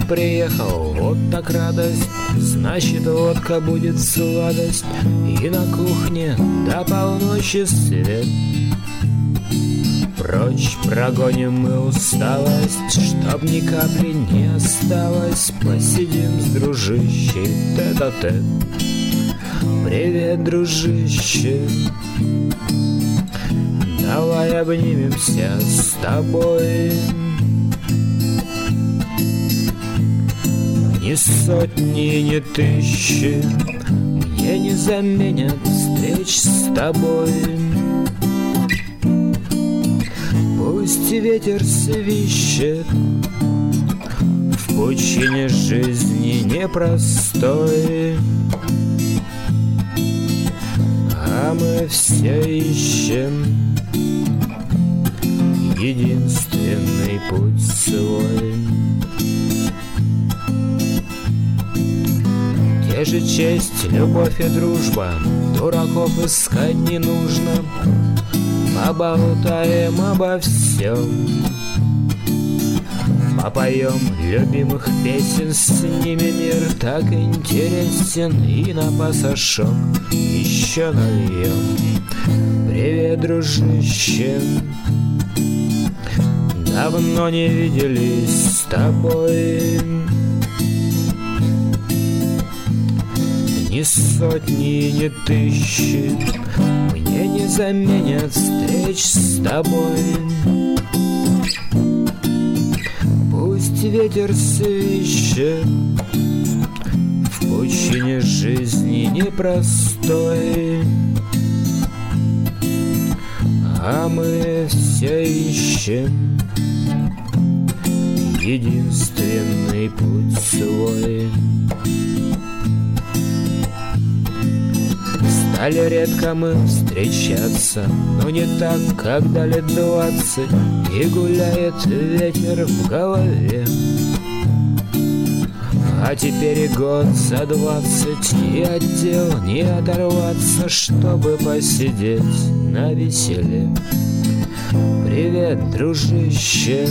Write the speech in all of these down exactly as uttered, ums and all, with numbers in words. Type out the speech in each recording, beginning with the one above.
приехал, вот так радость, значит, водка будет сладость, и на кухне до полночи свет. Прочь прогоним мы усталость, чтоб ни капли не осталось. Посидим с дружищей тет-а-тет. Привет, дружище, давай обнимемся с тобой. Ни сотни, ни тысячи мне не заменят встреч с тобой. Пусть ветер свищет в пучине жизни непростой, а мы все ищем единственный путь свой. Те же честь, любовь и дружба, дураков искать не нужно. Поболтаем обо всем, попоем любимых песен, с ними мир так интересен. И на пасашок еще нальем. Привет, дружище, давно не виделись с тобой. Ни сотни, ни тысячи мне не заменят встреч с тобой. Пусть ветер свищет в пучине жизни непростой, а мы все ищем единственный путь свой. Стали редко мы встречаться, но не так, как дали двадцать, и гуляет ветер в голове. А теперь и год за двадцать, и от дел не оторваться, чтобы посидеть на веселе. Привет, дружище,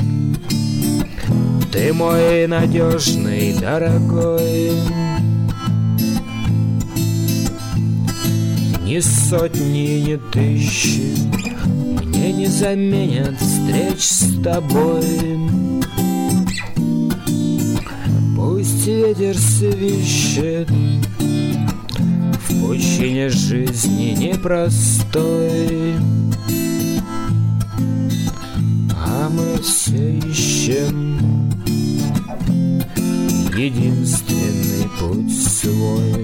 ты мой надежный, дорогой. Ни сотни, ни тысячи мне не заменят встреч с тобой. Пусть ветер свищет в пучине жизни непростой, а мы все ищем единственный путь свой.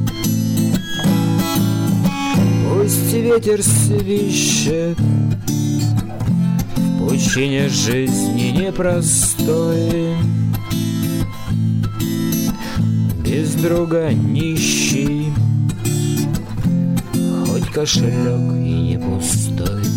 Пусть ветер свищет в пучине жизни непростой, без друга нищий, хоть кошелек и не пустой.